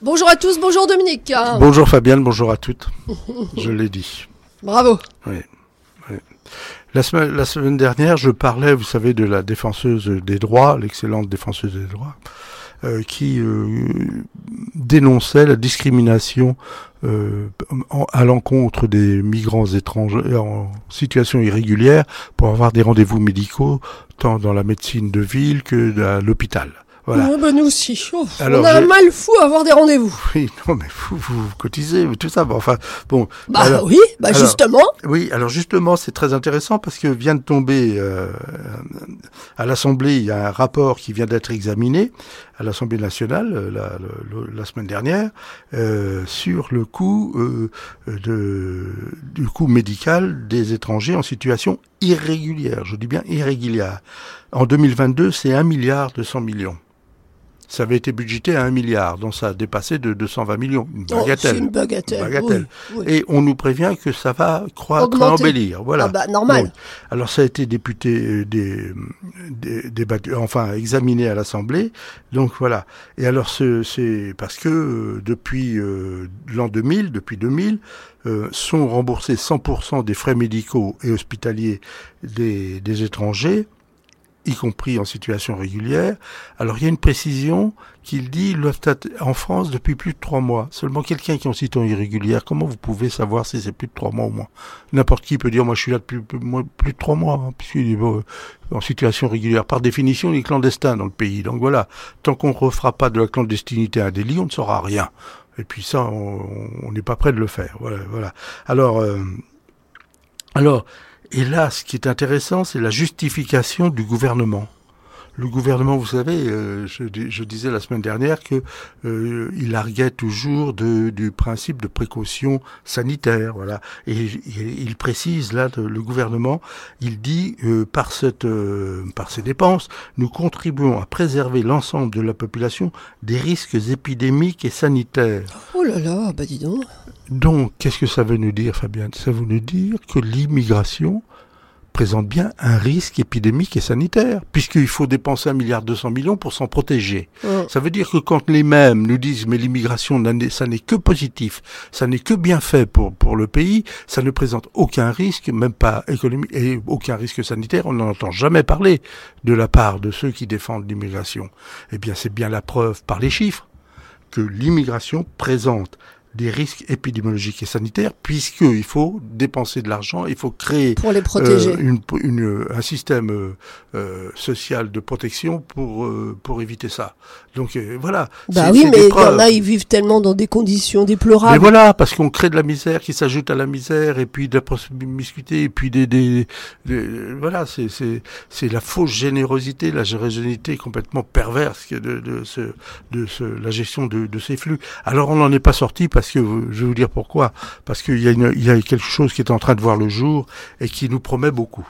Bonjour à tous, bonjour Dominique. Bonjour Fabienne, bonjour à toutes. Je l'ai dit. Bravo. Oui. La semaine dernière, je parlais, vous savez, de la défenseuse des droits, l'excellente défenseuse des droits, qui dénonçait la discrimination à l'encontre des migrants étrangers en situation irrégulière pour avoir des rendez-vous médicaux tant dans la médecine de ville que à l'hôpital. Voilà. Nous aussi. Alors, on a un mal fou à avoir des rendez-vous. Oui, non, mais vous cotisez, tout ça. Bon, enfin, bon. Alors, justement. Oui, alors justement, c'est très intéressant parce que vient de tomber à l'Assemblée, il y a un rapport qui vient d'être examiné à l'Assemblée nationale la semaine dernière sur le coût du coût médical des étrangers en situation irrégulière. Je dis bien irrégulière. En 2022, c'est 1,2 milliard. Ça avait été budgété à 1 milliard, donc ça a dépassé de 220 millions. Une bagatelle. C'est une bagatelle. Oui. Et on nous prévient que ça va croître et embellir. Voilà. Normal. Donc, alors ça a été examiné à l'Assemblée. Donc voilà. Et alors c'est parce que depuis l'an 2000, sont remboursés 100% des frais médicaux et hospitaliers des étrangers, y compris en situation régulière. Alors il y a une précision qu'il dit, ils doivent être en France depuis plus de 3 mois. Seulement quelqu'un qui est en situation irrégulière, comment vous pouvez savoir si c'est plus de 3 mois au moins? N'importe qui peut dire, moi je suis là depuis plus de 3 mois, hein, puisqu'il est en situation régulière. Par définition, il est clandestin dans le pays. Donc voilà, tant qu'on ne refera pas de la clandestinité un délit, on ne saura rien. Et puis ça, on n'est pas prêt de le faire. Voilà. Alors, et là, ce qui est intéressant, c'est la justification du gouvernement. Le gouvernement, vous savez, je disais la semaine dernière que il arguait toujours du principe de précaution sanitaire, voilà. Et il précise là, le gouvernement, il dit par ces dépenses, nous contribuons à préserver l'ensemble de la population des risques épidémiques et sanitaires. Oh là là, dis donc. Donc, qu'est-ce que ça veut nous dire, Fabienne? Ça veut nous dire que l'immigration présente bien un risque épidémique et sanitaire, puisqu'il faut dépenser 1,2 milliard pour s'en protéger. Ça veut dire que quand les mêmes nous disent mais l'immigration, ça n'est que positif, ça n'est que bien fait pour le pays, ça ne présente aucun risque, même pas économique, et aucun risque sanitaire, on n'en entend jamais parler de la part de ceux qui défendent l'immigration. Eh bien, c'est bien la preuve par les chiffres que l'immigration présente des risques épidémiologiques et sanitaires, puisqu'il faut dépenser de l'argent, il faut créer pour les protéger. Un système social de protection pour éviter ça. Donc voilà. Mais il y en a, ils vivent tellement dans des conditions déplorables. Mais voilà, parce qu'on crée de la misère qui s'ajoute à la misère, et puis de la promiscuité, et puis voilà, c'est la fausse générosité, la générosité complètement perverse la gestion de ces flux. Alors on n'en est pas sorti parce que, je vais vous dire pourquoi, parce qu'il y a quelque chose qui est en train de voir le jour et qui nous promet beaucoup.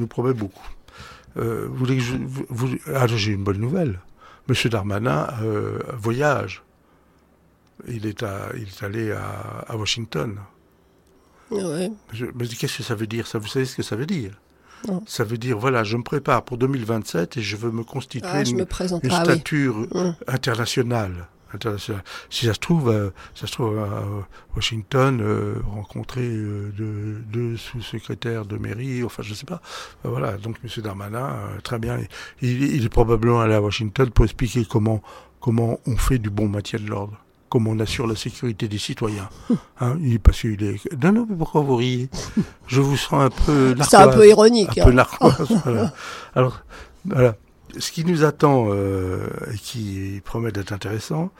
Vous voulez que j'ai une bonne nouvelle. Monsieur Darmanin voyage. Il est allé à Washington. Ouais. Mais qu'est-ce que ça veut dire? Ça, vous savez ce que ça veut dire? Non. Ça veut dire, voilà, je me prépare pour 2027 et je veux me constituer une stature internationale. Si ça se trouve à Washington, rencontrer deux sous-secrétaires de mairie, enfin je sais pas. Voilà, donc M. Darmanin, très bien, il est probablement allé à Washington pour expliquer comment on fait du bon maintien de l'ordre, comment on assure la sécurité des citoyens. Parce qu'il est... Non, mais pourquoi vous riez? Je vous sens un peu narquoise. C'est un peu ironique. Un peu narquoise, voilà. Alors, voilà. Ce qui nous attend et qui promet d'être intéressant,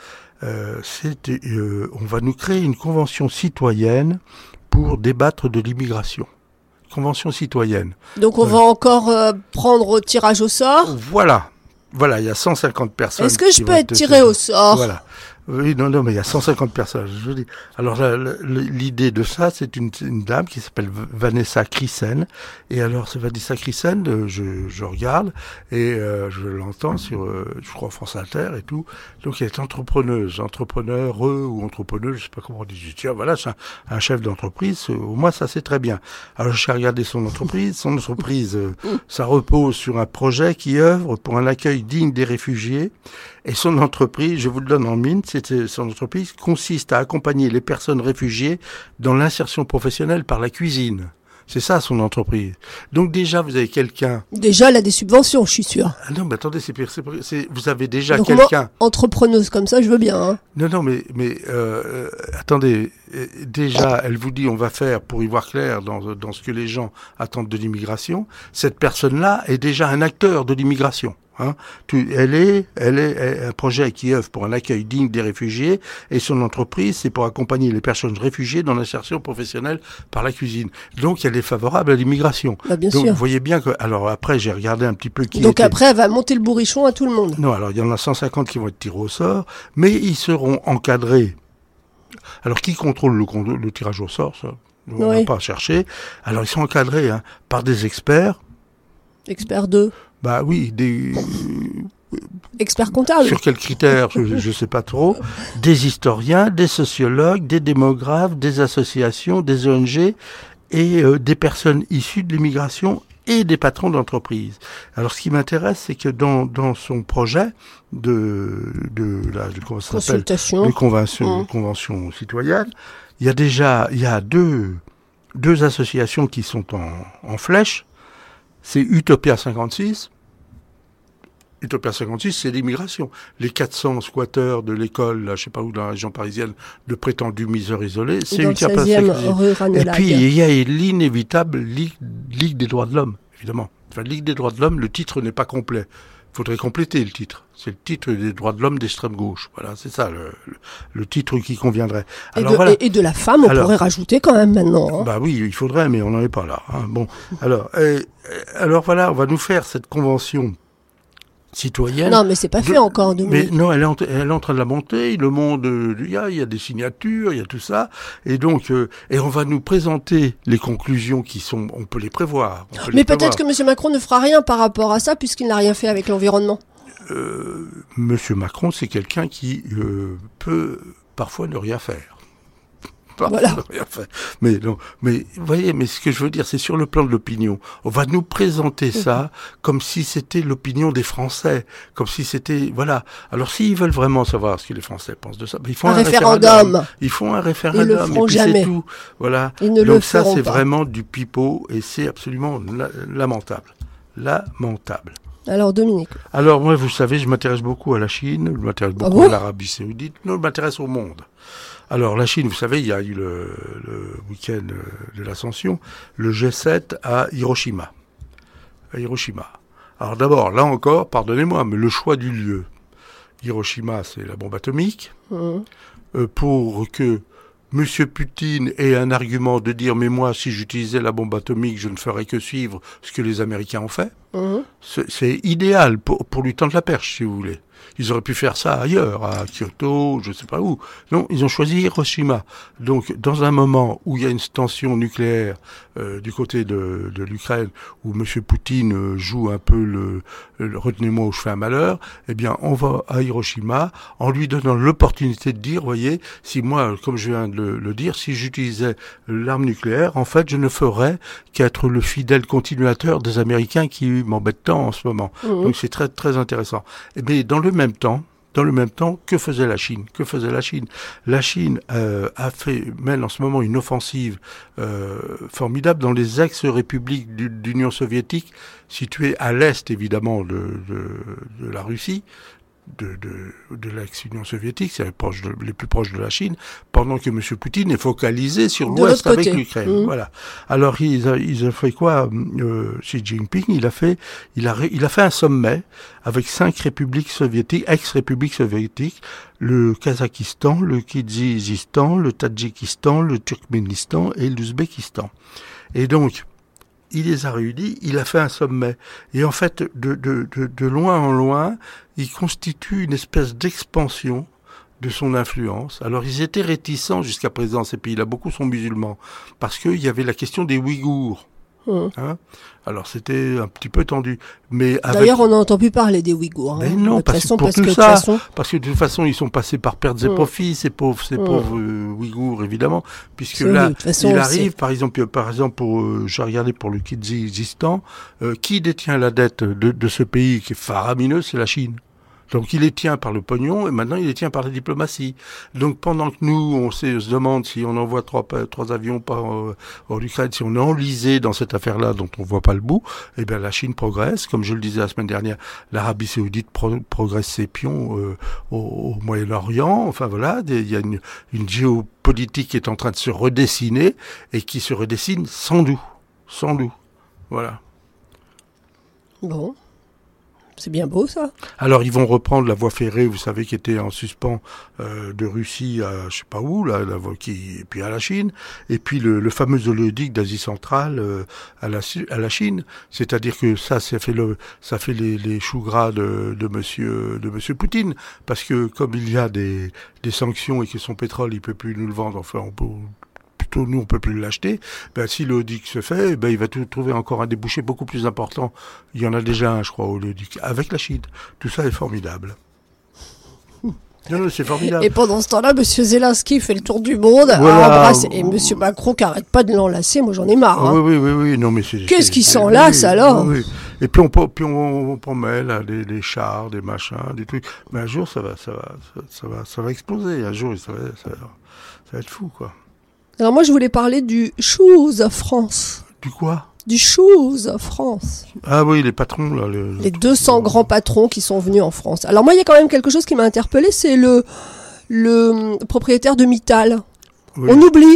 on va nous créer une convention citoyenne pour débattre de l'immigration. Convention citoyenne. Donc on va encore prendre au tirage au sort? Voilà, il y a 150 personnes. Est-ce que je peux être tiré au sort? Voilà. Oui, non, mais il y a 150 personnes. Je dis. Alors l'idée de ça, c'est une dame qui s'appelle Vanessa Crissen. Et alors, c'est Vanessa Crissen, je regarde et je l'entends sur, je crois, France Inter et tout. Donc elle est entrepreneur ou entrepreneuse, je sais pas comment on dit. Tiens, voilà, c'est un chef d'entreprise. Au moins, ça c'est très bien. Alors j'ai regardé son entreprise. Son entreprise, ça repose sur un projet qui œuvre pour un accueil digne des réfugiés. Et son entreprise, je vous le donne en mine, c'est de son entreprise consiste à accompagner les personnes réfugiées dans l'insertion professionnelle par la cuisine. C'est ça son entreprise. Donc déjà, vous avez quelqu'un... Déjà, elle a des subventions, je suis sûre. Ah non, mais attendez, vous avez déjà donc quelqu'un... Moi, entrepreneuse comme ça, je veux bien. Hein. Non, mais attendez, déjà, elle vous dit on va faire pour y voir clair dans ce que les gens attendent de l'immigration. Cette personne-là est déjà un acteur de l'immigration. Hein. Elle est un projet qui œuvre pour un accueil digne des réfugiés et son entreprise, c'est pour accompagner les personnes réfugiées dans l'insertion professionnelle par la cuisine. Donc, elle est favorable à l'immigration. Bah, bien Donc, sûr. vous voyez bien que... Alors après, j'ai regardé un petit peu qui Donc était... après, elle va monter le bourrichon à tout le monde. Non, alors il y en a 150 qui vont être tirés au sort, mais ils seront encadrés. Alors, qui contrôle le tirage au sort, ça? On Oui. va pas chercher. Alors, ils sont encadrés par des experts. Expert 2. Bah oui, Expert comptable. sur quels critères, je sais pas trop. Des historiens, des sociologues, des démographes, des associations, des ONG et des personnes issues de l'immigration et des patrons d'entreprise. Alors, ce qui m'intéresse, c'est que dans son projet comment ça s'appelle, Consultation. de convention citoyenne, il y a deux associations qui sont en flèche. C'est Utopia 56. Utopia 56, c'est l'immigration. Les 400 squatteurs de l'école, là, je sais pas où, dans la région parisienne, de prétendus misères isolés, c'est Dans le Utopia 16e 56. rue Et Ranelagh. puis, il y a l'inévitable Ligue des droits de l'homme, évidemment. Enfin, Ligue des droits de l'homme, le titre n'est pas complet. Il faudrait compléter le titre. C'est le titre des droits de l'homme d'extrême gauche. Voilà, c'est ça le titre qui conviendrait. Alors, voilà. Et de la femme, on pourrait rajouter quand même maintenant. Hein. Bah oui, il faudrait, mais on n'en est pas là. Hein. Bon, alors voilà, on va nous faire cette convention citoyenne. Non, mais c'est pas fait encore, Dominique. Mais non, elle est en train de la monter. Le monde, il y a des signatures, il y a tout ça, et donc, et on va nous présenter les conclusions qui sont, on peut les prévoir. Mais peut-être que M. Macron ne fera rien par rapport à ça, puisqu'il n'a rien fait avec l'environnement. Monsieur Macron, c'est quelqu'un qui peut parfois ne rien faire. Voilà. Mais non, mais vous voyez, mais ce que je veux dire, c'est sur le plan de l'opinion. On va nous présenter ça comme si c'était l'opinion des Français, comme si c'était voilà. Alors s'ils veulent vraiment savoir ce que les Français pensent de ça, ils font un référendum. Ils font un référendum. Ils le feront et puis jamais. C'est tout. Voilà. Ils ne donc le ça, feront c'est pas. vraiment du pipeau et c'est absolument lamentable. Lamentable. Alors Dominique. Alors moi, vous savez, je m'intéresse beaucoup à la Chine, je m'intéresse beaucoup à l'Arabie Saoudite, non, je m'intéresse au monde. Alors la Chine, vous savez, il y a eu le week-end de l'Ascension, le G7 à Hiroshima. Alors d'abord, là encore, pardonnez-moi, mais le choix du lieu. Hiroshima, c'est la bombe atomique. Pour que M. Poutine ait un argument de dire « mais moi, si j'utilisais la bombe atomique, je ne ferais que suivre ce que les Américains ont fait ». C'est idéal pour lui tendre la perche, si vous voulez. Ils auraient pu faire ça ailleurs, à Kyoto, je ne sais pas où. Non, ils ont choisi Hiroshima. Donc, dans un moment où il y a une tension nucléaire du côté de l'Ukraine, où M. Poutine joue un peu le retenez-moi ou je fais un malheur, eh bien, on va à Hiroshima en lui donnant l'opportunité de dire, voyez, si moi, comme je viens de le dire, si j'utilisais l'arme nucléaire, en fait, je ne ferais qu'être le fidèle continuateur des Américains qui m'embêtent tant en ce moment. Donc, c'est très, très intéressant. Mais dans le même temps, que faisait la Chine? La Chine mène en ce moment une offensive formidable dans les ex-républiques d'Union soviétique, situées à l'est évidemment de la Russie, de l'ex-Union soviétique, c'est les plus proches de la Chine, pendant que M. Poutine est focalisé sur l'Ouest avec l'Ukraine. Voilà. Alors ils ont fait quoi? Xi Jinping, il a fait un sommet avec 5 républiques soviétiques, ex-républiques soviétiques, le Kazakhstan, le Kirghizistan, le Tadjikistan, le Turkménistan et l'Ouzbékistan. Et donc, il les a réunis, il a fait un sommet. Et en fait, de loin en loin, il constitue une espèce d'expansion de son influence. Alors, ils étaient réticents jusqu'à présent, ces pays-là, beaucoup sont musulmans, parce qu'il y avait la question des Ouïghours. Hein? Alors, c'était un petit peu tendu. Mais d'ailleurs, on n'a entendu plus parler des Ouïghours. Mais non, parce que de toute façon, ils sont passés par pertes et profits, ces pauvres Ouïghours, évidemment, puisque là, il arrive, par exemple, j'ai regardé pour le Kirghizistan, qui détient la dette de ce pays qui est faramineux, c'est la Chine. Donc il les tient par le pognon et maintenant il les tient par la diplomatie. Donc pendant que nous, on se demande si on envoie trois avions en Ukraine, si on est enlisé dans cette affaire-là dont on voit pas le bout, eh bien la Chine progresse. Comme je le disais la semaine dernière, l'Arabie Saoudite progresse ses pions au Moyen-Orient. Enfin voilà, il y a une géopolitique qui est en train de se redessiner et qui se redessine sans nous. Voilà. Bon. C'est bien beau, ça. Alors, ils vont reprendre la voie ferrée, vous savez, qui était en suspens de Russie à je sais pas où, là, et puis à la Chine, et puis le fameux oléoduc d'Asie centrale à la Chine. C'est-à-dire que ça fait les choux gras de monsieur Poutine, parce que comme il y a des sanctions et que son pétrole, il peut plus nous le vendre, enfin, nous on peut plus l'acheter, si l'oléoduc se fait, il va trouver encore un débouché beaucoup plus important. Il y en a déjà un, je crois, au oléoduc, avec la Chine. Tout ça est formidable. Non, c'est formidable. Et pendant ce temps-là, M. Zelensky fait le tour du monde, voilà. Et M. Macron qui arrête pas de l'enlacer, moi j'en ai marre. Hein. Oui. Non, mais qu'est-ce qui s'enlace alors? Oui. Et puis on promet là, des chars, des machins, des trucs. Mais un jour, ça va exploser. Un jour, ça va être fou, quoi. Alors moi, je voulais parler du Choose France. Du quoi? Du Choose France. Ah oui, les patrons, là. Les 200 grands patrons qui sont venus en France. Alors moi, il y a quand même quelque chose qui m'a interpellé, c'est le propriétaire de Mittal. Oui.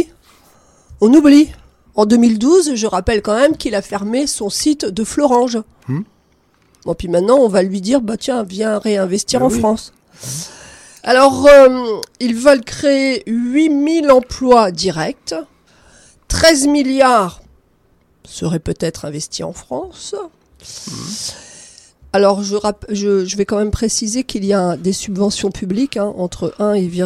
On oublie. En 2012, je rappelle quand même qu'il a fermé son site de Florange. Bon, puis maintenant, on va lui dire, tiens, viens réinvestir en France. Alors, ils veulent créer 8000 emplois directs, 13 milliards seraient peut-être investis en France. Alors, je vais quand même préciser qu'il y a des subventions publiques entre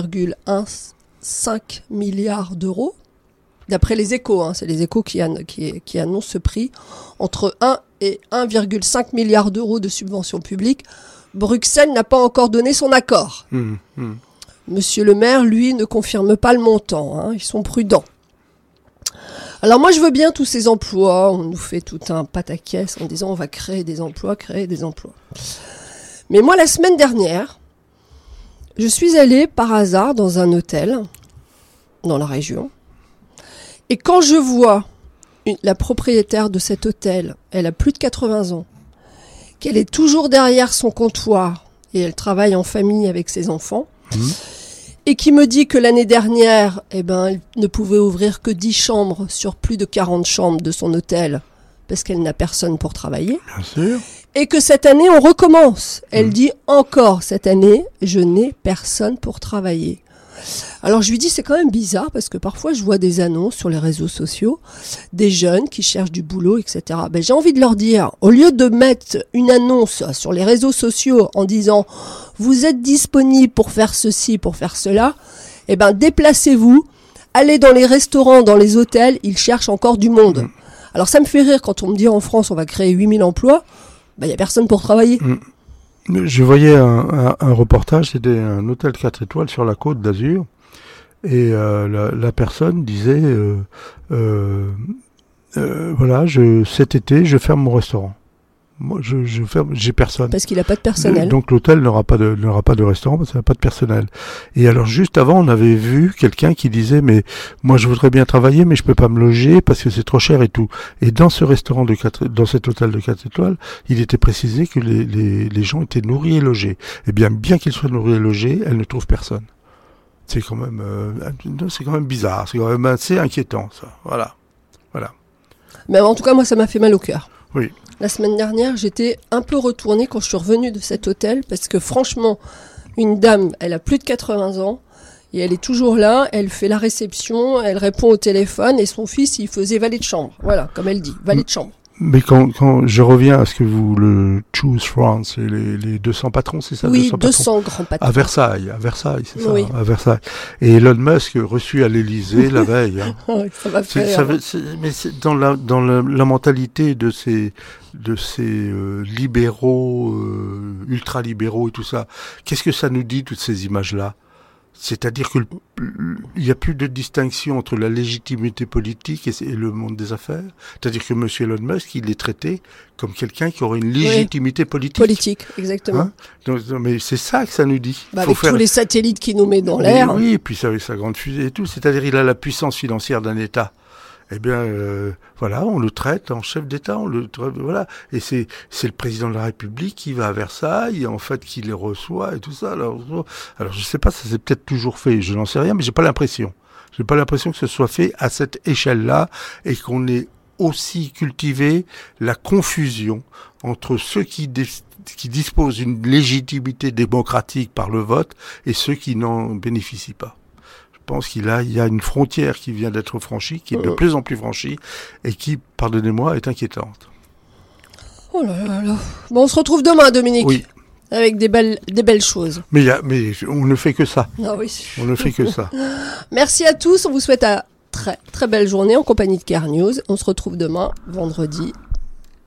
1,15 milliard d'euros. D'après les Échos, c'est les Échos qui annoncent ce prix. Entre 1 et 1,5 milliard d'euros de subventions publiques. Bruxelles n'a pas encore donné son accord. Monsieur le maire, lui, ne confirme pas le montant. Ils sont prudents. Alors moi, je veux bien tous ces emplois. On nous fait tout un pataquès en disant on va créer des emplois. Mais moi, la semaine dernière, je suis allée par hasard dans un hôtel dans la région. Et quand je vois la propriétaire de cet hôtel, elle a plus de 80 ans, qu'elle est toujours derrière son comptoir et elle travaille en famille avec ses enfants, et qui me dit que l'année dernière, elle ne pouvait ouvrir que 10 chambres sur plus de 40 chambres de son hôtel parce qu'elle n'a personne pour travailler. Bien sûr. Et que cette année, on recommence. Elle dit encore cette année, je n'ai personne pour travailler. Alors je lui dis c'est quand même bizarre parce que parfois je vois des annonces sur les réseaux sociaux, des jeunes qui cherchent du boulot, etc. J'ai envie de leur dire, au lieu de mettre une annonce sur les réseaux sociaux en disant vous êtes disponible pour faire ceci, pour faire cela, déplacez-vous, allez dans les restaurants, dans les hôtels, ils cherchent encore du monde. Alors ça me fait rire quand on me dit en France on va créer 8000 emplois, il n'y a personne pour travailler. Je voyais un reportage, c'était un hôtel 4 étoiles sur la Côte d'Azur, et la personne disait cet été je ferme mon restaurant. Moi je ferme, j'ai personne. Parce qu'il n'a pas de personnel. Donc l'hôtel n'aura pas de restaurant parce qu'il n'a pas de personnel. Et alors juste avant on avait vu quelqu'un qui disait mais moi je voudrais bien travailler mais je peux pas me loger parce que c'est trop cher et tout. Et dans ce restaurant dans cet hôtel de 4 étoiles, il était précisé que les gens étaient nourris et logés. Eh bien qu'ils soient nourris et logés, elle ne trouve personne. C'est quand même bizarre, c'est quand même assez inquiétant ça. Voilà. Mais en tout cas moi ça m'a fait mal au cœur. Oui. La semaine dernière, j'étais un peu retournée quand je suis revenue de cet hôtel parce que franchement, une dame, elle a plus de 80 ans et elle est toujours là, elle fait la réception, elle répond au téléphone et son fils, il faisait valet de chambre. Voilà, comme elle dit, valet de chambre. Mais quand je reviens à ce que le Choose France et les 200 patrons, c'est ça? Oui, 200 grands patrons. À Versailles, c'est ça, oui. à Versailles. Et Elon Musk reçu à l'Élysée la veille. Oui, ça va faire. Mais c'est dans la mentalité de ces libéraux, ultra-libéraux et tout ça. Qu'est-ce que ça nous dit, toutes ces images-là? C'est-à-dire que il n'y a plus de distinction entre la légitimité politique et le monde des affaires. C'est-à-dire que M. Elon Musk, il est traité comme quelqu'un qui aurait une légitimité politique. Politique, exactement. Hein? Donc, mais c'est ça que ça nous dit. Avec tous les satellites qu'il nous met dans l'air. Oui, et puis avec sa grande fusée et tout. C'est-à-dire il a la puissance financière d'un État. Eh bien, voilà, on le traite en chef d'État, voilà. Et c'est le président de la République qui va à Versailles, et en fait, qui les reçoit et tout ça. Alors je sais pas, ça s'est peut-être toujours fait, je n'en sais rien, mais j'ai pas l'impression. J'ai pas l'impression que ce soit fait à cette échelle-là, et qu'on ait aussi cultivé la confusion entre ceux qui disposent d'une légitimité démocratique par le vote et ceux qui n'en bénéficient pas. Je pense qu'il y a une frontière qui vient d'être franchie, qui est de plus en plus franchie, et qui, pardonnez-moi, est inquiétante. Oh là là là. Bon, on se retrouve demain, Dominique. Oui. Avec des belles choses. Mais on ne fait que ça. Ah oui. On ne fait que ça. Merci à tous. On vous souhaite une très très belle journée en compagnie de Care News. On se retrouve demain, vendredi,